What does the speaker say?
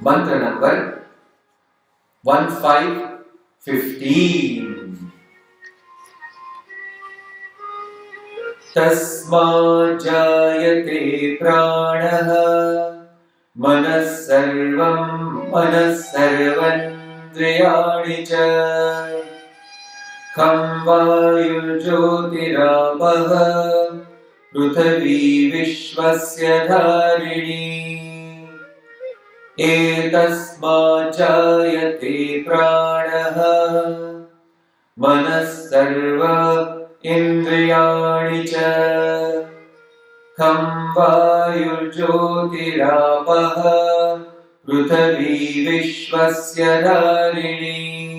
Mantra number 1515. तस्मात् जायते प्राणः मनः सर्वेन्द्रियाणि च खं वायुर्ज्योतिरापः पृथिवी विश्वस्य धारिणी एतस्मात् जायते प्राणः मनः सर्वेन्द्रियाणि च खं वायुर्ज्योतिरापः पृथिवी विश्वस्य धारिणी